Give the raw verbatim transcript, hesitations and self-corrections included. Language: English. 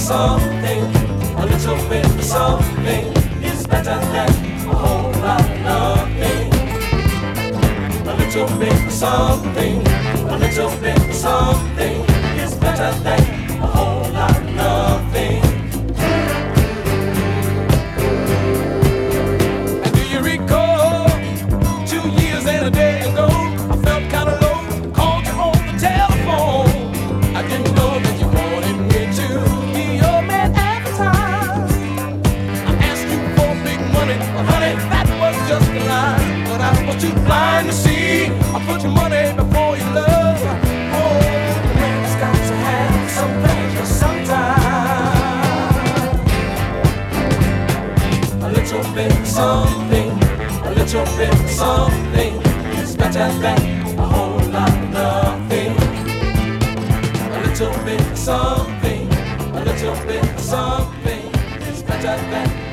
something, a little bit of something is better than a whole lot of nothing. A little bit of something, a little bit of something is better than a whole lot of nothing. And do you recall two years and a day ago, I felt kind of low, called you on the telephone. I didn't know that you wanted me to be your man at the time. I asked you for big money, but honey, that was just a lie. But I was too blind to see. I put your money before your love. Oh, the man's got to have some pleasure sometime. A little bit of something, a little bit of something is better than a whole lot of nothing. A little bit of something, a little bit of something is better than